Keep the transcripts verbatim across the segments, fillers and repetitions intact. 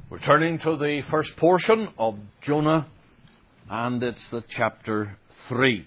We're turning to the first portion of Jonah, and it's the chapter three.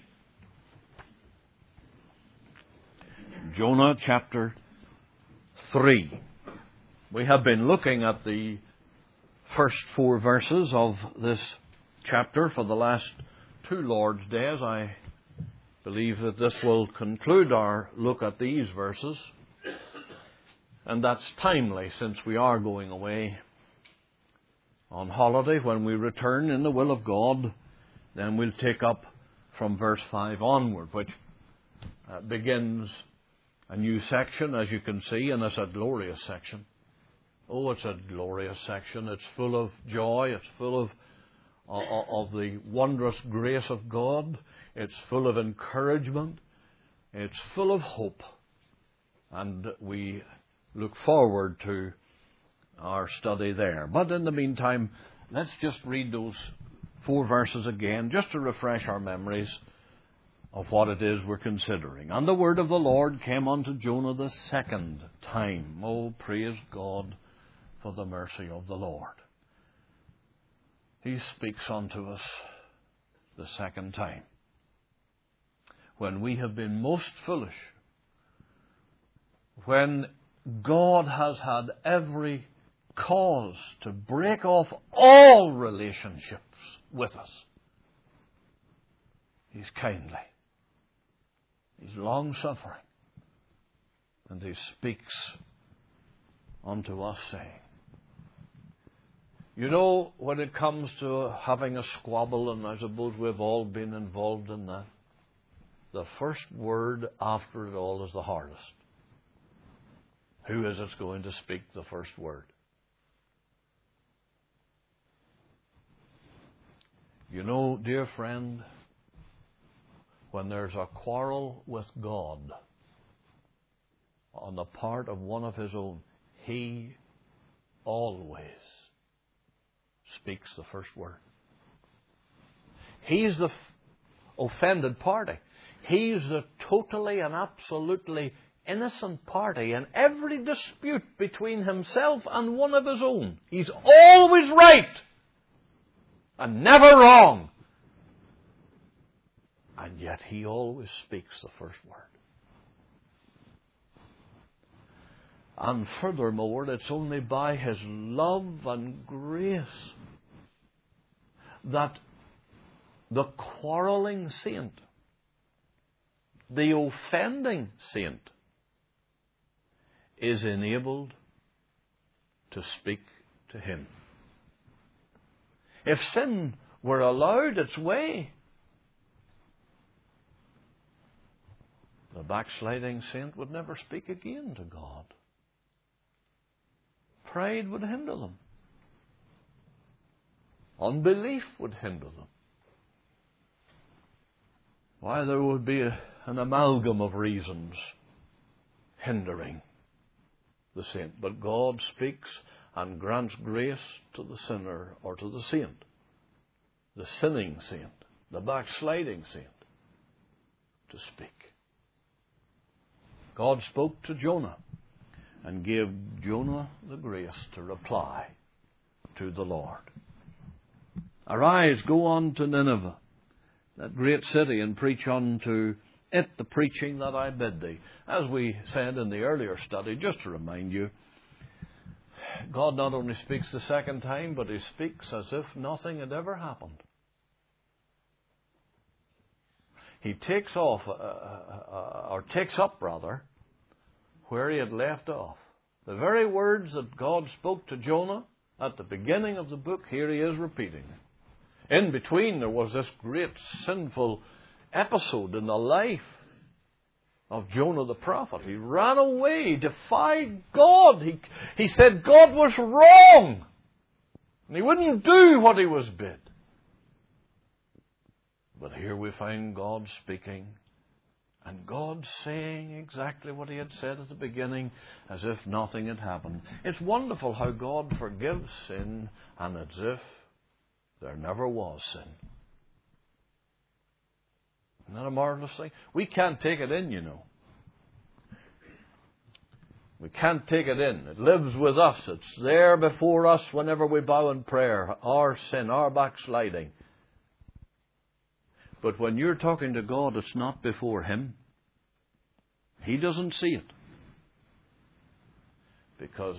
Jonah chapter three. We have been looking at the first four verses of this chapter for the last two Lord's Days. I believe that this will conclude our look at these verses, and that's timely since we are going away on holiday. When we return in the will of God, then we'll take up from verse five onward, which uh, begins a new section, as you can see, and it's a glorious section. Oh, it's a glorious section. It's full of joy. It's full of, of, of the wondrous grace of God. It's full of encouragement. It's full of hope. And we look forward to our study there. But in the meantime, let's just read those four verses again, just to refresh our memories of what it is we're considering. And the word of the Lord came unto Jonah the second time. Oh, praise God for the mercy of the Lord. He speaks unto us the second time, when we have been most foolish, when God has had every cause to break off all relationships with us. He's kindly. He's long-suffering. And He speaks unto us, saying, you know, when it comes to having a squabble, and I suppose we've all been involved in that, the first word after it all is the hardest. Who is it going to speak the first word? You know, dear friend, when there's a quarrel with God on the part of one of His own, He always speaks the first word. He's the f- offended party. He's the totally and absolutely innocent party in every dispute between himself and one of his own. He's always right and never wrong. And yet He always speaks the first word. And furthermore, it's only by His love and grace that the quarreling saint, the offending saint, is enabled to speak to Him. If sin were allowed its way, the backsliding saint would never speak again to God. Pride would hinder them. Unbelief would hinder them. Why, there would be a, an amalgam of reasons hindering the saint. But God speaks and grants grace to the sinner, or to the saint, the sinning saint, the backsliding saint, to speak. God spoke to Jonah and gave Jonah the grace to reply to the Lord. Arise, go on to Nineveh, that great city, and preach unto it the preaching that I bid thee. As we said in the earlier study, just to remind you, God not only speaks the second time, but He speaks as if nothing had ever happened. He takes off, uh, uh, or takes up rather, where He had left off. The very words that God spoke to Jonah at the beginning of the book, here He is repeating. In between, there was this great sinful episode in the life of Jonah the prophet. He ran away, defied God. He, he said God was wrong, and he wouldn't do what he was bid. But here we find God speaking, and God saying exactly what He had said at the beginning, as if nothing had happened. It's wonderful how God forgives sin, and as if there never was sin. Isn't that a marvelous thing? We can't take it in, you know. We can't take it in. It lives with us. It's there before us whenever we bow in prayer. Our sin, our backsliding. But when you're talking to God, it's not before Him. He doesn't see it. Because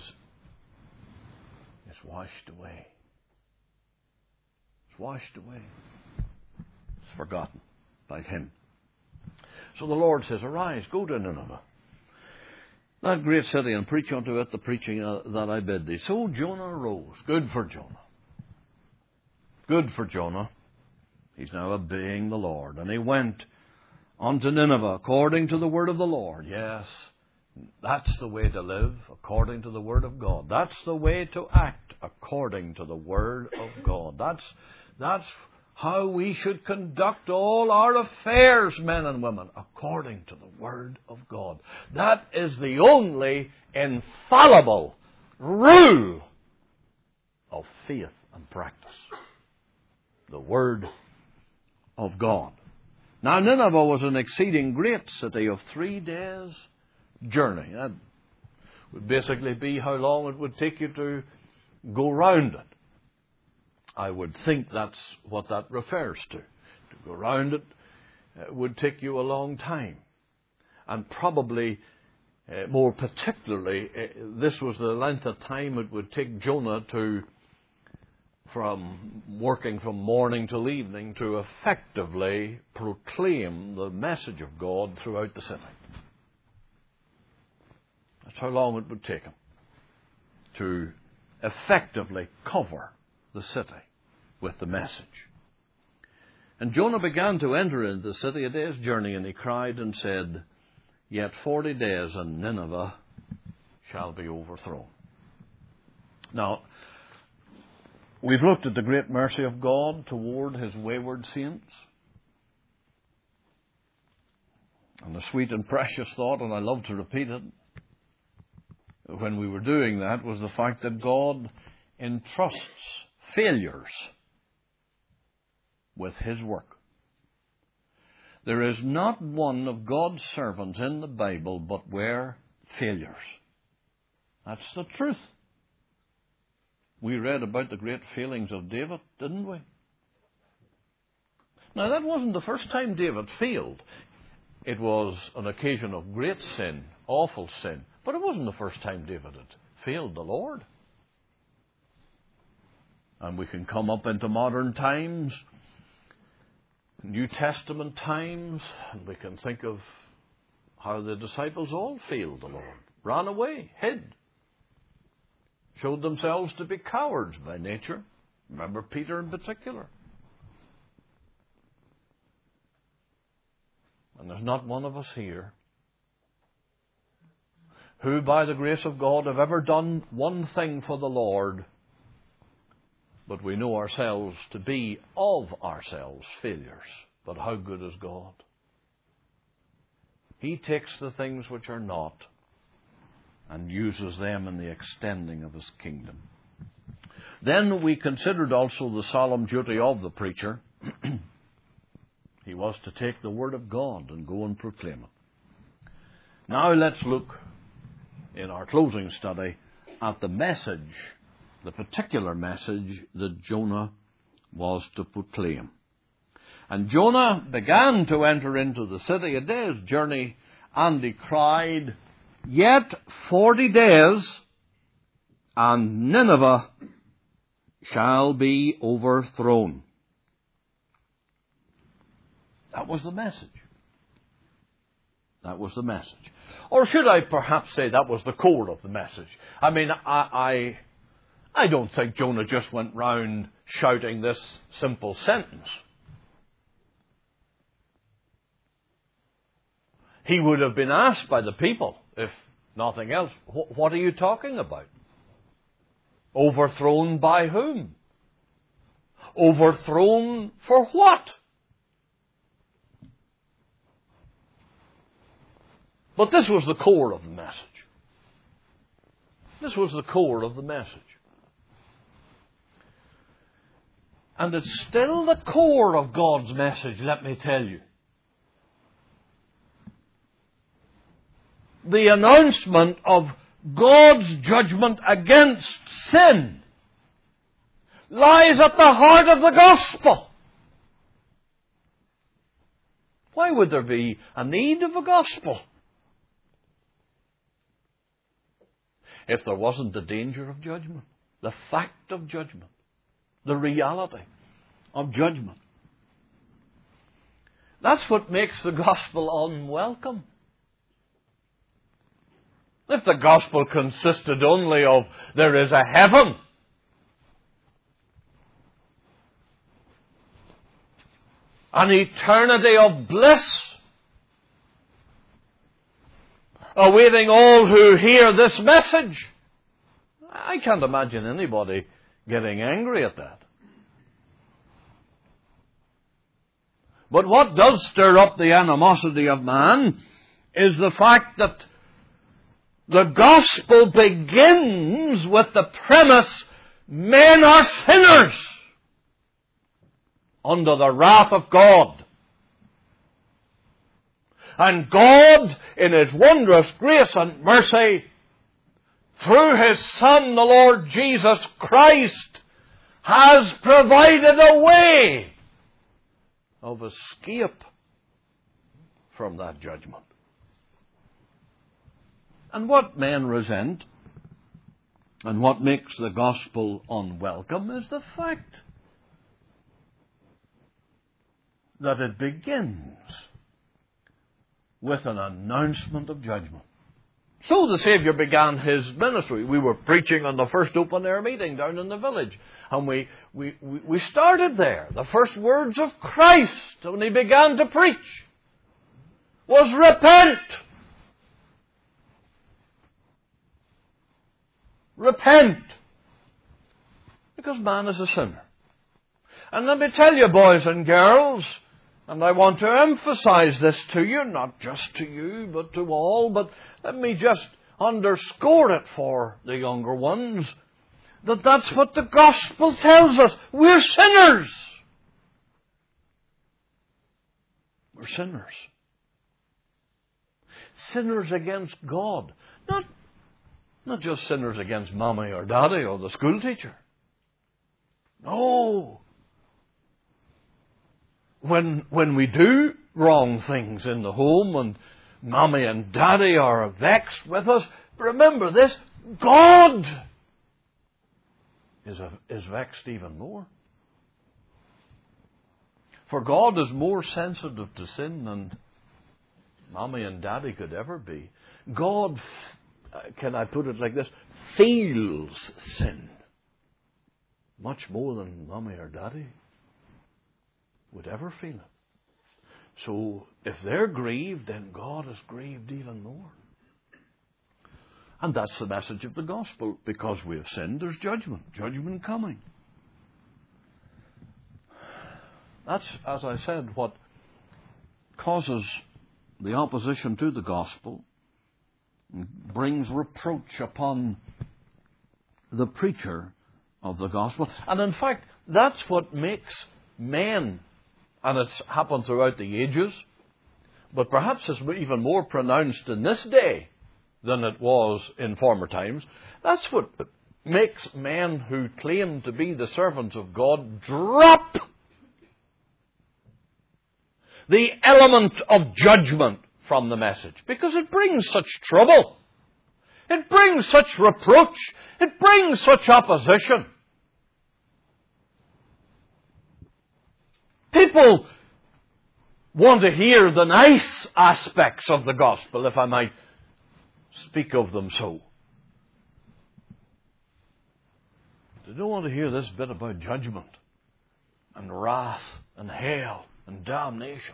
it's washed away. It's washed away. It's forgotten by Him. So the Lord says, arise, go to Nineveh, that great city, and preach unto it the preaching uh, that I bid thee. So Jonah arose. Good for Jonah. Good for Jonah. He's now obeying the Lord. And he went unto Nineveh according to the word of the Lord. Yes, that's the way to live, according to the word of God. That's the way to act, according to the word of God. That's, that's how we should conduct all our affairs, men and women, according to the Word of God. That is the only infallible rule of faith and practice. The Word of God. Now, Nineveh was an exceeding great city of three days' journey. That would basically be how long it would take you to go round it. I would think that's what that refers to. To go round it uh, would take you a long time. And probably, uh, more particularly, uh, this was the length of time it would take Jonah to, from working from morning till evening, to effectively proclaim the message of God throughout the city. That's how long it would take him to effectively cover the city with the message. And Jonah began to enter into the city a day's journey, and he cried and said, Yet forty days, and Nineveh shall be overthrown. Now, we've looked at the great mercy of God toward His wayward saints. And the sweet and precious thought, and I love to repeat it, when we were doing that, was the fact that God entrusts failures with His work. There is not one of God's servants in the Bible but were failures. That's the truth. We read about the great failings of David, didn't we? Now, that wasn't the first time David failed. It was an occasion of great sin, awful sin. But it wasn't the first time David had failed the Lord. And we can come up into modern times, New Testament times, and we can think of how the disciples all failed the Lord. Ran away, hid. Showed themselves to be cowards by nature. Remember Peter in particular. And there's not one of us here who, by the grace of God, have ever done one thing for the Lord, but we know ourselves to be of ourselves failures. But how good is God? He takes the things which are not and uses them in the extending of His kingdom. Then we considered also the solemn duty of the preacher. He was to take the Word of God and go and proclaim it. Now let's look in our closing study at the message, the particular message that Jonah was to proclaim. And Jonah began to enter into the city a day's journey, and he cried, Yet forty days, and Nineveh shall be overthrown. That was the message. That was the message. Or should I perhaps say that was the core of the message? I mean, I, I, I don't think Jonah just went round shouting this simple sentence. He would have been asked by the people, if nothing else, what are you talking about? Overthrown by whom? Overthrown for what? But this was the core of the message. This was the core of the message. And it's still the core of God's message, let me tell you. The announcement of God's judgment against sin lies at the heart of the gospel. Why would there be a need of a gospel if there wasn't the danger of judgment, the fact of judgment, the reality of judgment? That's what makes the gospel unwelcome. If the gospel consisted only of there is a heaven, an eternity of bliss, awaiting all who hear this message, I can't imagine anybody getting angry at that. But what does stir up the animosity of man is the fact that the gospel begins with the premise, men are sinners under the wrath of God. And God, in His wondrous grace and mercy, through His Son, the Lord Jesus Christ, has provided a way of escape from that judgment. And what men resent, and what makes the gospel unwelcome, is the fact that it begins with an announcement of judgment. So the Saviour began His ministry. We were preaching on the first open-air meeting down in the village. And we, we, we started there. The first words of Christ when He began to preach was, repent. Repent. Because man is a sinner. And let me tell you, boys and girls, and I want to emphasize this to you, not just to you, but to all, but let me just underscore it for the younger ones, that that's what the gospel tells us. We're sinners. We're sinners. Sinners against God. Not, not just sinners against mommy or daddy or the school teacher. No. When, when we do wrong things in the home and mommy and daddy are vexed with us, remember this, God is, a, is vexed even more. For God is more sensitive to sin than mommy and daddy could ever be. God, can I put it like this, feels sin much more than mommy or daddy would ever feel it. So if they're grieved, then God is grieved even more. And that's the message of the gospel. Because we have sinned, there's judgment. Judgment coming. That's, as I said, what causes the opposition to the gospel, brings reproach upon the preacher of the gospel. And in fact, that's what makes men, and it's happened throughout the ages, but perhaps it's even more pronounced in this day than it was in former times. That's what makes men who claim to be the servants of God drop the element of judgment from the message, because it brings such trouble. It brings such reproach. It brings such opposition. People want to hear the nice aspects of the gospel, if I might speak of them so. They don't want to hear this bit about judgment and wrath and hell and damnation.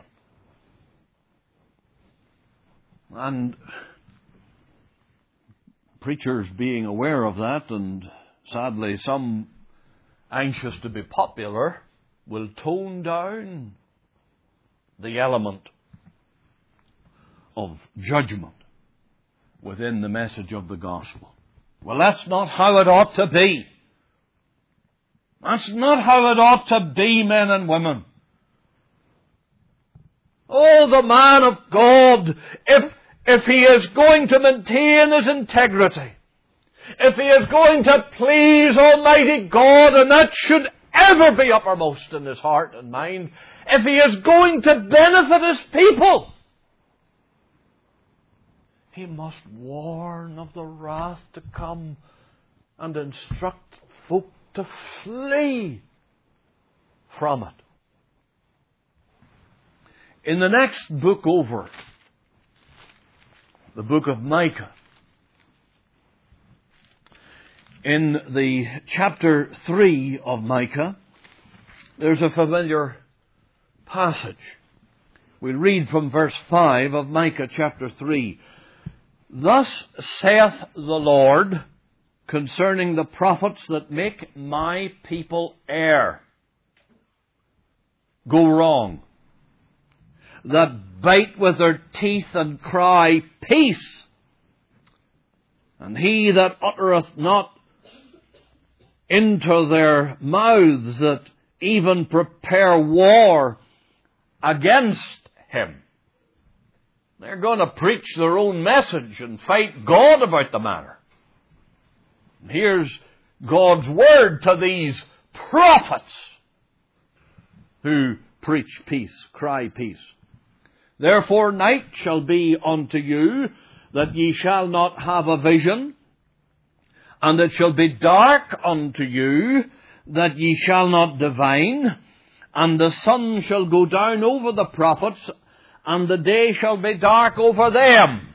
And preachers being aware of that, and sadly some anxious to be popular, will tone down the element of judgment within the message of the gospel. Well, that's not how it ought to be. That's not how it ought to be, men and women. Oh, the man of God, if, if he is going to maintain his integrity, if he is going to please Almighty God, and that should ever be uppermost in his heart and mind, if he is going to benefit his people, he must warn of the wrath to come and instruct folk to flee from it. In the next book over, the book of Micah, in the chapter three of Micah, there's a familiar passage. We'll read from verse five of Micah chapter three. Thus saith the Lord concerning the prophets that make my people err, go wrong, that bite with their teeth and cry, peace, and he that uttereth not into their mouths, that even prepare war against him. They're going to preach their own message and fight God about the matter. And here's God's word to these prophets who preach peace, cry peace. Therefore night shall be unto you, that ye shall not have a vision, and it shall be dark unto you, that ye shall not divine, and the sun shall go down over the prophets, and the day shall be dark over them.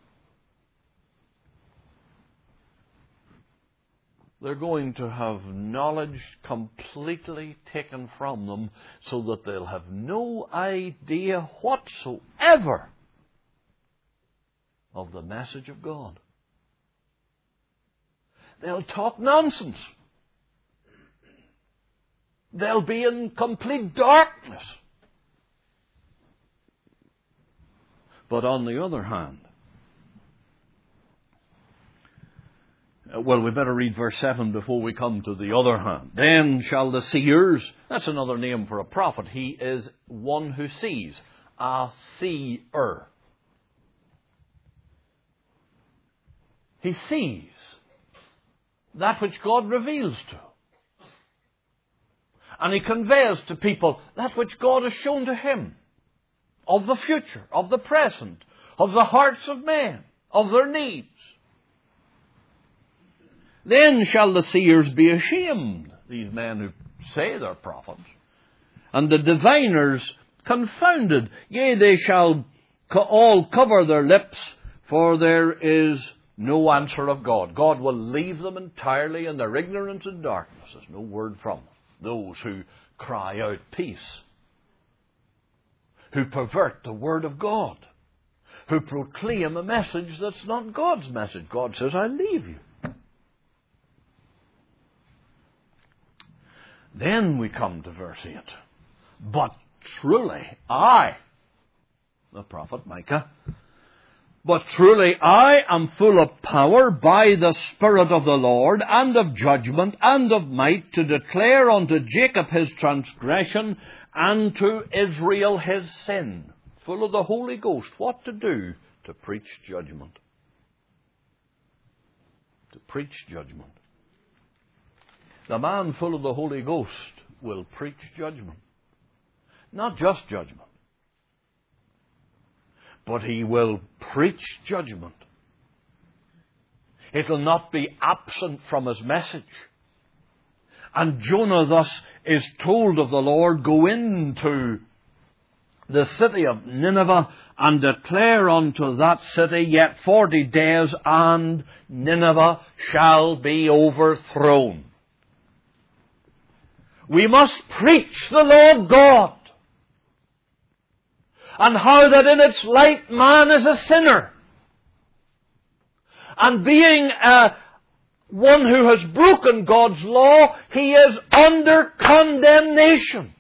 They're going to have knowledge completely taken from them, so that they'll have no idea whatsoever of the message of God. They'll talk nonsense. They'll be in complete darkness. But on the other hand, well, we better read verse seven before we come to the other hand. Then shall the seers, that's another name for a prophet. He is one who sees, a seer. He sees that which God reveals to. And he conveys to people that which God has shown to him of the future, of the present, of the hearts of men, of their needs. Then shall the seers be ashamed, these men who say they're prophets, and the diviners confounded. Yea, they shall co- all cover their lips, for there is no answer of God. God will leave them entirely in their ignorance and darkness. There's no word from them. Those who cry out peace, who pervert the word of God, who proclaim a message that's not God's message. God says, I'll leave you. Then we come to verse eight. But truly I, the prophet Micah, but truly I am full of power by the Spirit of the Lord, and of judgment, and of might, to declare unto Jacob his transgression, and to Israel his sin. Full of the Holy Ghost. What to do? To preach judgment. To preach judgment. The man full of the Holy Ghost will preach judgment. Not just judgment, but he will preach judgment. It will not be absent from his message. And Jonah thus is told of the Lord, go into the city of Nineveh and declare unto that city yet forty days, and Nineveh shall be overthrown. We must preach the Lord God, and how that in its light man is a sinner, and being a one who has broken God's law, he is under condemnation.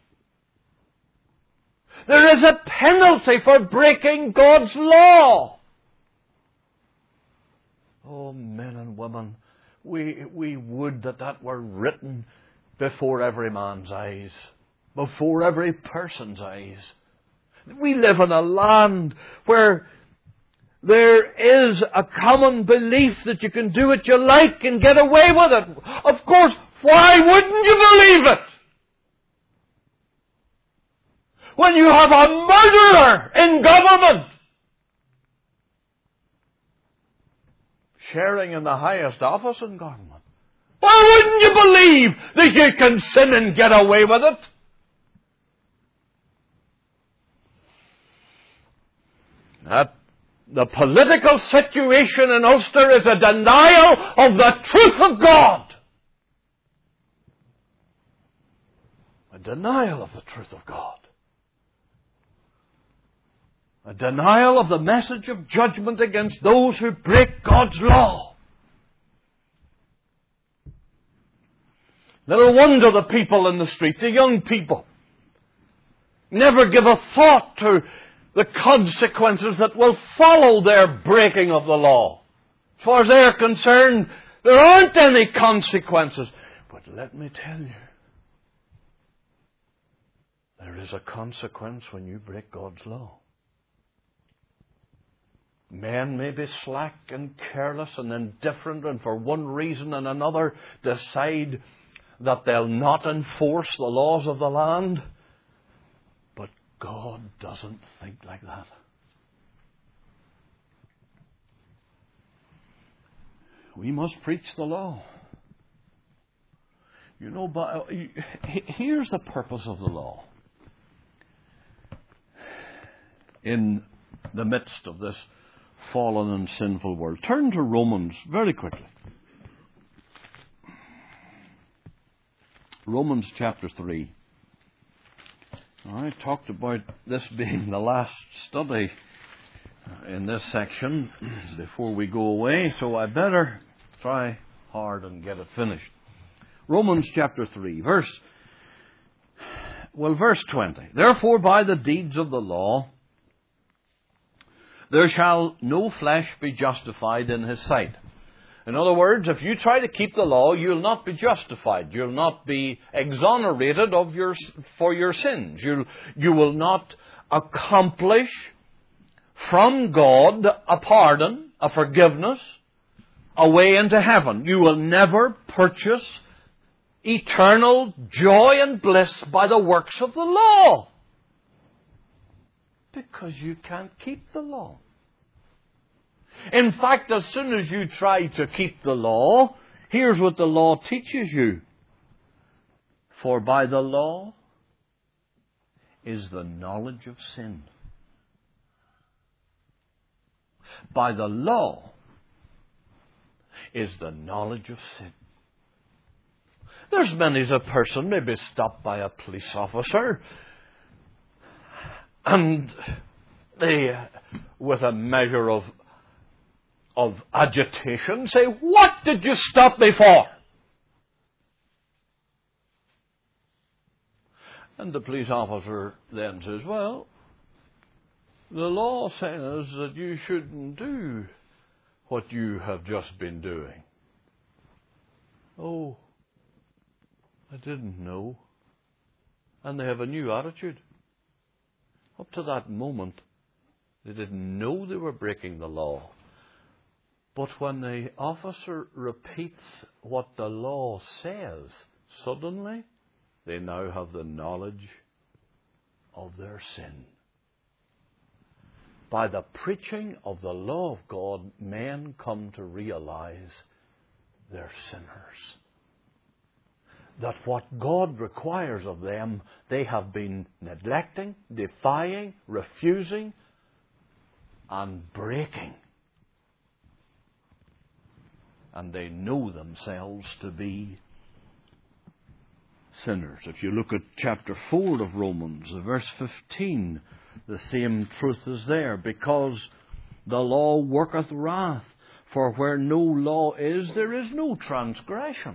There is a penalty for breaking God's law. Oh, men and women, we, we would that that were written before every man's eyes, before every person's eyes. We live in a land where there is a common belief that you can do what you like and get away with it. Of course, why wouldn't you believe it? When you have a murderer in government sharing in the highest office in government, why wouldn't you believe that you can sin and get away with it? That the political situation in Ulster is a denial of the truth of God. A denial of the truth of God. A denial of the message of judgment against those who break God's law. Little wonder the people in the street, the young people, never give a thought to the consequences that will follow their breaking of the law. As far as they're concerned, there aren't any consequences. But let me tell you, there is a consequence when you break God's law. Men may be slack and careless and indifferent, and for one reason and another decide that they'll not enforce the laws of the land. But God doesn't think like that. We must preach the law. You know, but here's the purpose of the law. In the midst of this fallen and sinful world. Turn to Romans very quickly. Romans chapter three. I talked about this being the last study in this section before we go away, so I better try hard and get it finished. Romans chapter three, verse, well, verse twenty. Therefore, by the deeds of the law, there shall no flesh be justified in his sight. In other words, if you try to keep the law, you'll not be justified. You'll not be exonerated of your for your sins. You'll, you will not accomplish from God a pardon, a forgiveness, a way into heaven. You will never purchase eternal joy and bliss by the works of the law. Because you can't keep the law. In fact, as soon as you try to keep the law, here's what the law teaches you. For by the law is the knowledge of sin. By the law is the knowledge of sin. There's many as a person may be stopped by a police officer, and they, with a measure of of agitation, say, "What did you stop me for?" And the police officer then says, "Well, the law says that you shouldn't do what you have just been doing." "Oh, I didn't know." And they have a new attitude. Up to that moment, they didn't know they were breaking the law. But when the officer repeats what the law says, suddenly they now have the knowledge of their sin. By the preaching of the law of God, men come to realize they're sinners. That what God requires of them, they have been neglecting, defying, refusing, and breaking. And they know themselves to be sinners. If you look at chapter four of Romans, verse fifteen, the same truth is there. Because the law worketh wrath, for where no law is, there is no transgression.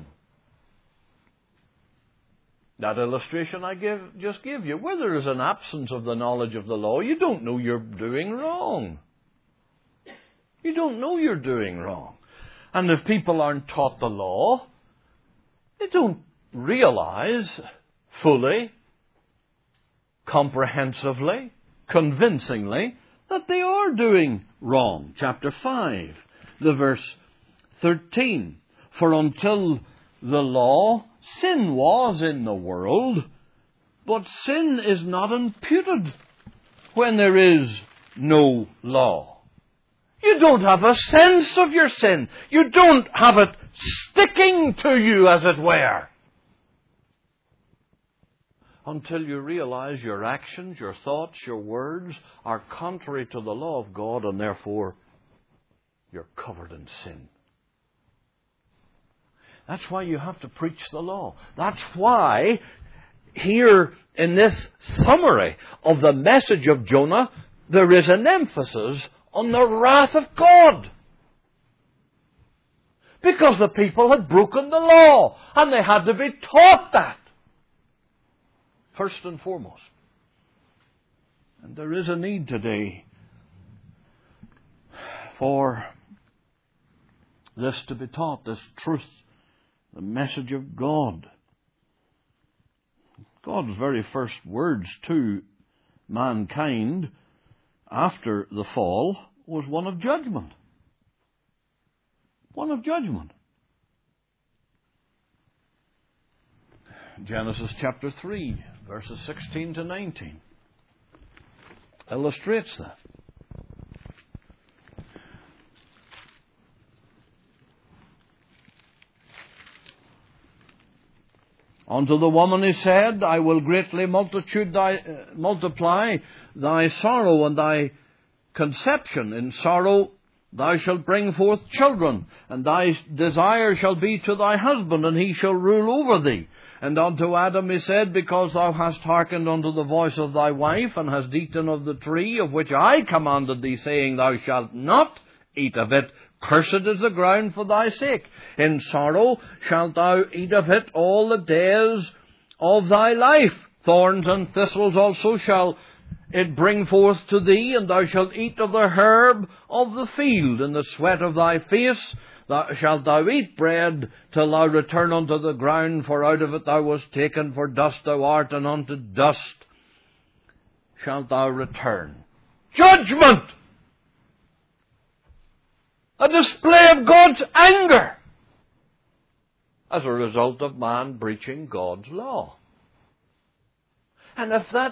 That illustration I give, just gave you, where there is an absence of the knowledge of the law, you don't know you're doing wrong. You don't know you're doing wrong. And if people aren't taught the law, they don't realize fully, comprehensively, convincingly, that they are doing wrong. Chapter five, the verse thirteen. For until the law, sin was in the world, but sin is not imputed when there is no law. You don't have a sense of your sin. You don't have it sticking to you, as it were, until you realize your actions, your thoughts, your words are contrary to the law of God, and therefore you're covered in sin. That's why you have to preach the law. That's why here in this summary of the message of Jonah, there is an emphasis on the wrath of God. Because the people had broken the law, and they had to be taught that, first and foremost. And there is a need today for this to be taught, this truth, the message of God. God's very first words to mankind after the fall was one of judgment. One of judgment. Genesis chapter three, verses sixteen to nineteen, illustrates that. Unto the woman he said, I will greatly multitude thy, uh, multiply thy sorrow and thy conception. In sorrow thou shalt bring forth children, and thy desire shall be to thy husband, and he shall rule over thee. And unto Adam he said, because thou hast hearkened unto the voice of thy wife, and hast eaten of the tree of which I commanded thee, saying, thou shalt not eat of it, cursed is the ground for thy sake. In sorrow shalt thou eat of it all the days of thy life. Thorns and thistles also shall it bring forth to thee, and thou shalt eat of the herb of the field. In the sweat of thy face thou shalt thou eat bread, till thou return unto the ground, for out of it thou wast taken, for dust thou art, and unto dust shalt thou return. Judgment! A display of God's anger as a result of man breaching God's law. And if that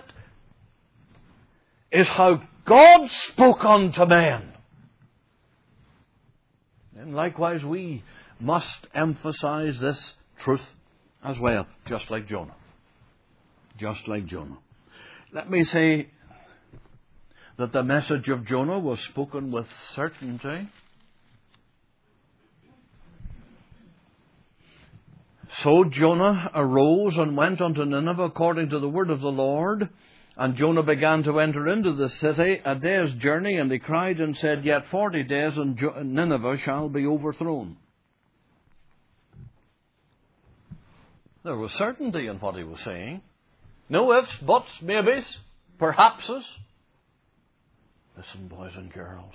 is how God spoke unto man, then likewise we must emphasize this truth as well, just like Jonah. Just like Jonah. Let me say that the message of Jonah was spoken with certainty. So Jonah arose and went unto Nineveh according to the word of the Lord. And Jonah began to enter into the city a day's journey, and he cried and said, yet forty days and Nineveh shall be overthrown. There was certainty in what he was saying. No ifs, buts, maybes, perhapses. Listen, boys and girls,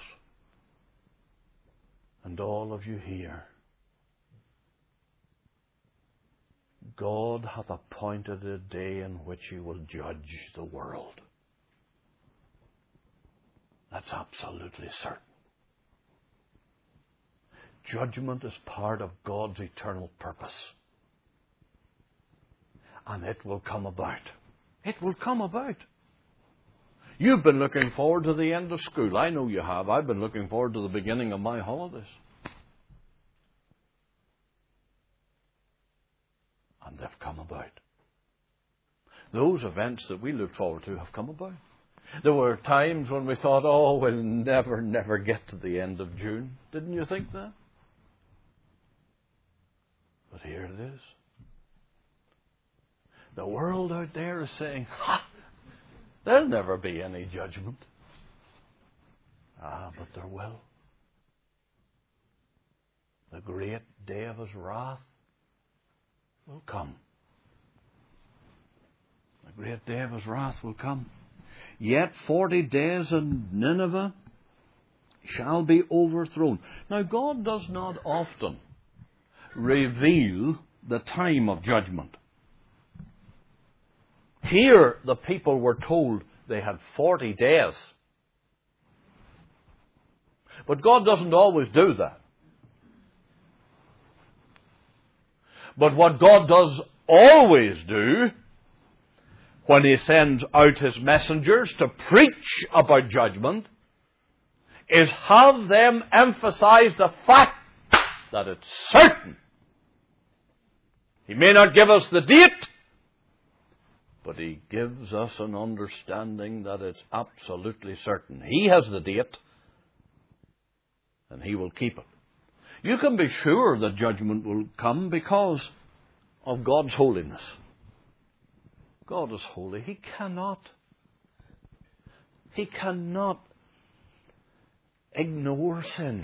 and all of you here. God hath appointed a day in which he will judge the world. That's absolutely certain. Judgment is part of God's eternal purpose. And it will come about. It will come about. You've been looking forward to the end of school. I know you have. I've been looking forward to the beginning of my holidays. And they've come about. Those events that we look forward to have come about. There were times when we thought, oh, we'll never, never get to the end of June. Didn't you think that? But here it is. The world out there is saying, ha! There'll never be any judgment. Ah, but there will. The great day of his wrath will come. The great day of his wrath will come. Yet forty days in Nineveh shall be overthrown. Now, God does not often reveal the time of judgment. Here, the people were told they had forty days. But God doesn't always do that. But what God does always do, when He sends out His messengers to preach about judgment, is have them emphasize the fact that it's certain. He may not give us the date, but He gives us an understanding that it's absolutely certain. He has the date, and He will keep it. You can be sure that judgment will come because of God's holiness. God is holy. He cannot, He cannot ignore sin,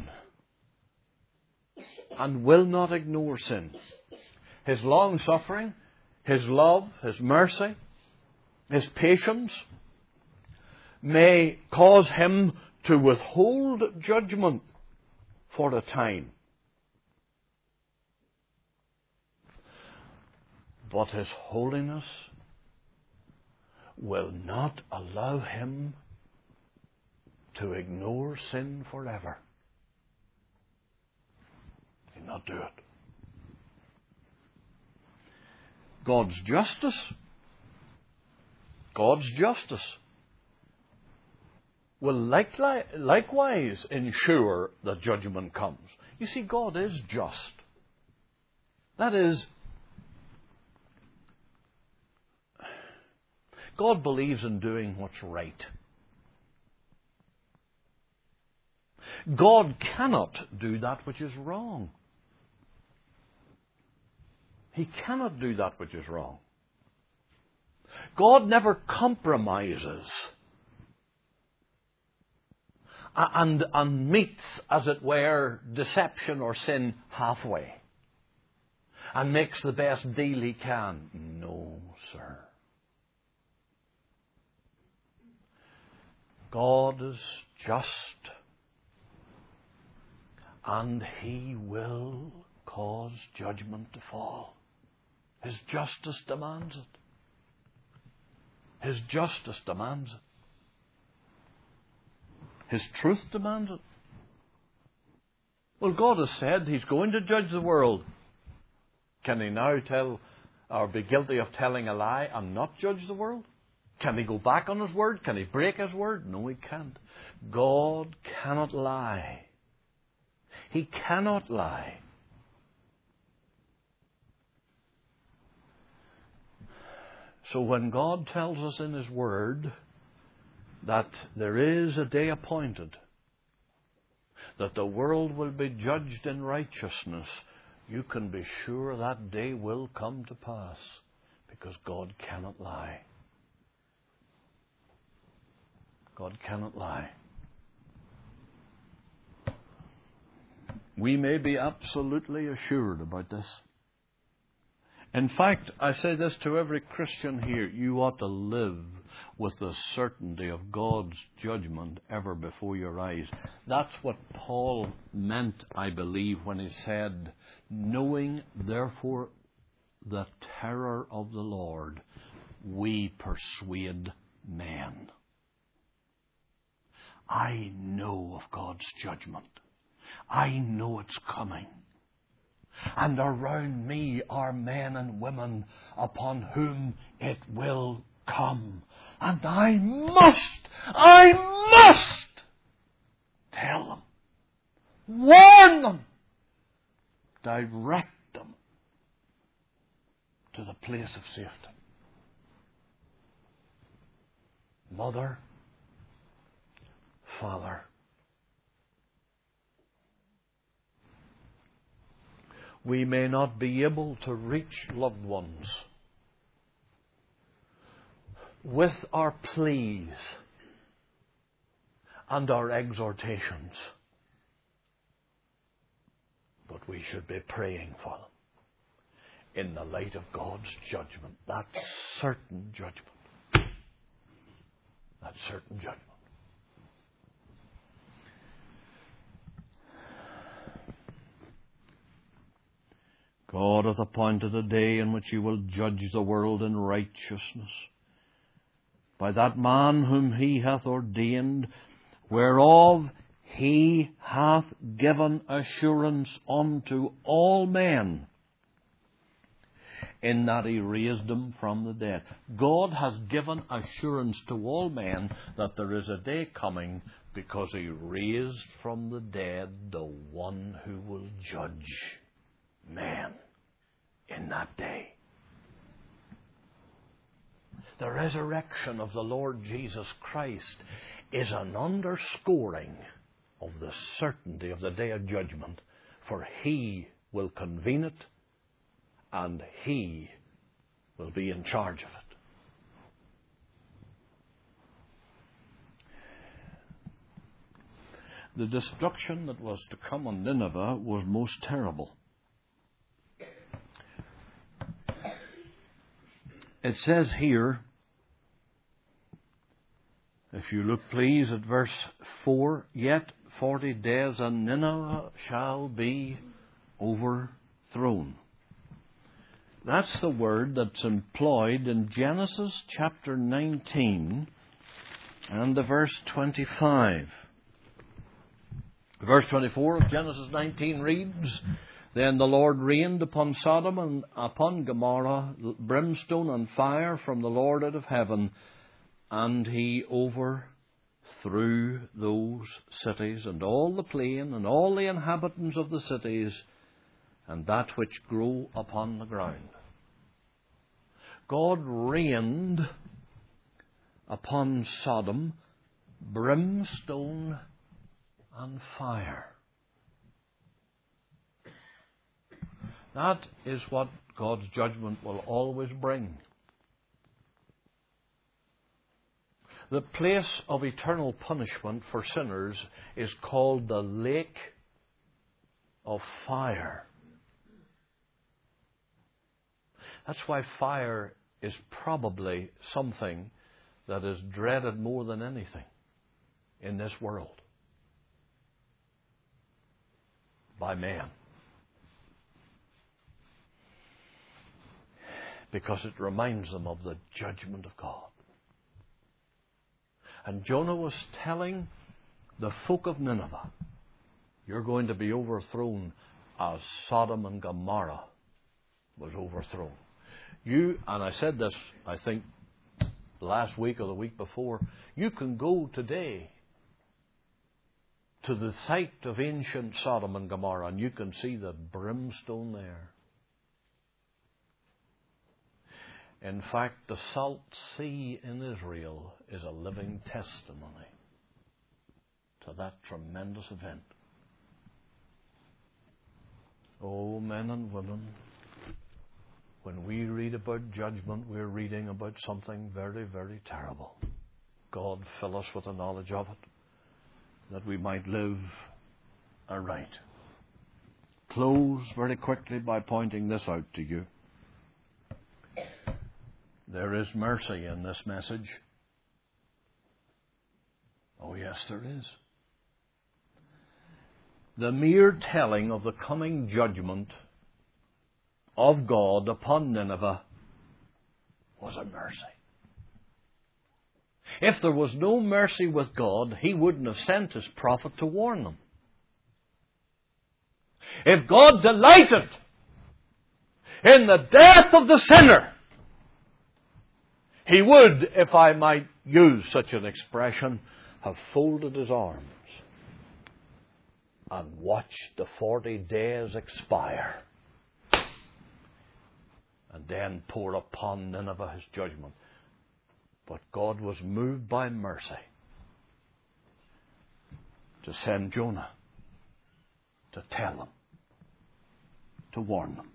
and will not ignore sin. His long-suffering, His love, His mercy, His patience may cause Him to withhold judgment for a time. But His holiness will not allow Him to ignore sin forever. He'll not do it. God's justice, God's justice will likely, likewise ensure that judgment comes. You see, God is just. That is, God believes in doing what's right. God cannot do that which is wrong. He cannot do that which is wrong. God never compromises and, and meets, as it were, deception or sin halfway and makes the best deal He can. No, sir. God is just, and He will cause judgment to fall. His justice demands it. His justice demands it. His truth demands it. Well, God has said He's going to judge the world. Can He now tell or be guilty of telling a lie and not judge the world? Can He go back on His word? Can He break His word? No, He can't. God cannot lie. He cannot lie. So when God tells us in His word that there is a day appointed, that the world will be judged in righteousness, you can be sure that day will come to pass, because God cannot lie. God cannot lie. We may be absolutely assured about this. In fact, I say this to every Christian here, you ought to live with the certainty of God's judgment ever before your eyes. That's what Paul meant, I believe, when he said, knowing therefore the terror of the Lord, we persuade men. I know of God's judgment. I know it's coming. And around me are men and women upon whom it will come. And I must, I must tell them, warn them, direct them to the place of safety. Mother, Father, we may not be able to reach loved ones with our pleas and our exhortations, but we should be praying for them in the light of God's judgment, that certain judgment, that certain judgment. God hath appointed a day in which He will judge the world in righteousness by that man whom He hath ordained, whereof He hath given assurance unto all men, in that He raised Him from the dead. God has given assurance to all men that there is a day coming, because He raised from the dead the one who will judge men in that day. The resurrection of the Lord Jesus Christ is an underscoring of the certainty of the day of judgment, for He will convene it, and He will be in charge of it. The destruction that was to come on Nineveh was most terrible. It says here, if you look please at verse four, yet forty days and Nineveh shall be overthrown. That's the word that's employed in Genesis chapter nineteen and the verse twenty-five. Verse twenty-four of Genesis nineteen reads, Then the Lord rained upon Sodom and upon Gomorrah brimstone and fire from the Lord out of heaven, and He overthrew those cities, and all the plain, and all the inhabitants of the cities, and that which grow upon the ground. God rained upon Sodom brimstone and fire. That is what God's judgment will always bring. The place of eternal punishment for sinners is called the lake of fire. That's why fire is probably something that is dreaded more than anything in this world by man. Because it reminds them of the judgment of God. And Jonah was telling the folk of Nineveh, you're going to be overthrown as Sodom and Gomorrah was overthrown. You, and I said this, I think, last week or the week before, you can go today to the site of ancient Sodom and Gomorrah, and you can see the brimstone there. In fact, the Salt Sea in Israel is a living testimony to that tremendous event. Oh, men and women, when we read about judgment, we're reading about something very, very terrible. God fill us with the knowledge of it, that we might live aright. Close very quickly by pointing this out to you. There is mercy in this message. Oh, yes, there is. The mere telling of the coming judgment of God upon Nineveh was a mercy. If there was no mercy with God, He wouldn't have sent His prophet to warn them. If God delighted in the death of the sinner, He would, if I might use such an expression, have folded His arms and watched the forty days expire, and then pour upon Nineveh His judgment. But God was moved by mercy to send Jonah to tell them, to warn them.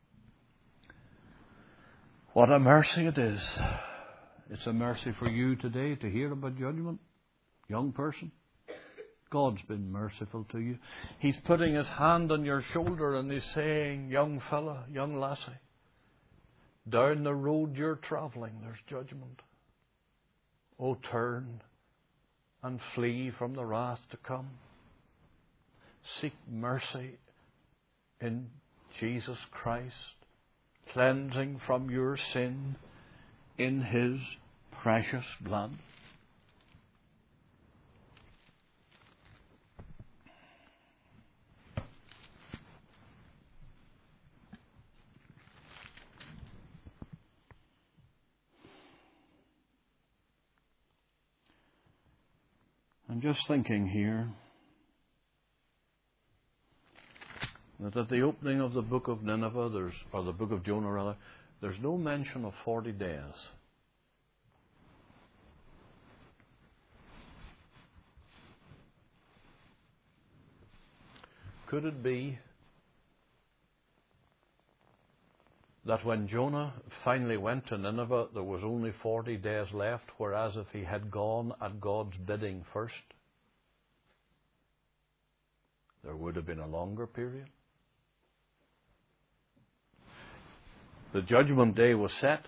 What a mercy it is. It's a mercy for you today to hear about judgment. Young person, God's been merciful to you. He's putting His hand on your shoulder and He's saying, young fella, young lassie, down the road you're travelling, there's judgment. Oh, turn and flee from the wrath to come. Seek mercy in Jesus Christ, cleansing from your sin in His precious blood. I'm just thinking here that at the opening of the book of Nineveh, there's, or the book of Jonah rather, there's no mention of forty days. Could it be that when Jonah finally went to Nineveh, there was only forty days left, whereas if he had gone at God's bidding first, there would have been a longer period? The judgment day was set.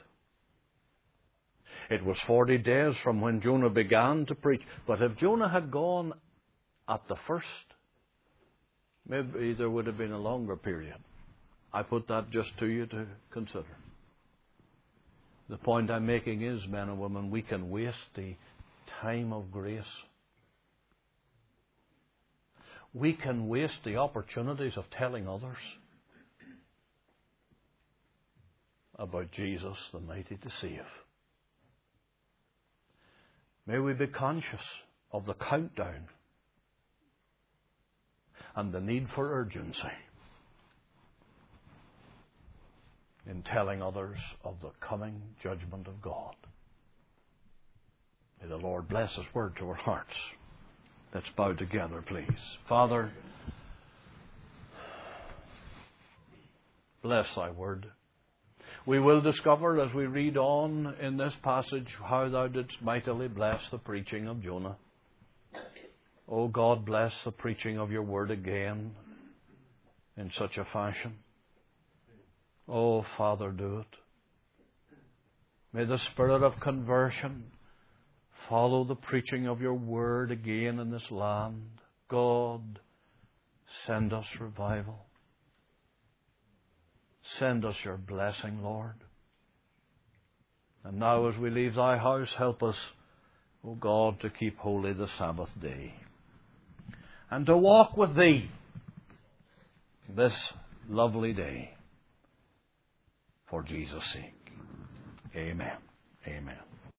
It was forty days from when Jonah began to preach. But if Jonah had gone at the first, maybe there would have been a longer period. I put that just to you to consider. The point I'm making is, men and women, we can waste the time of grace. We can waste the opportunities of telling others about Jesus, the mighty to save. May we be conscious of the countdown and the need for urgency in telling others of the coming judgment of God. May the Lord bless His word to our hearts. Let's bow together, please. Father, bless Thy word. We will discover as we read on in this passage how Thou didst mightily bless the preaching of Jonah. O God, bless the preaching of Your word again in such a fashion. Oh, Father, do it. May the spirit of conversion follow the preaching of Your word again in this land. God, send us revival. Send us Your blessing, Lord. And now as we leave Thy house, help us, O God, to keep holy the Sabbath day and to walk with Thee this lovely day. For Jesus' sake. Amen. Amen.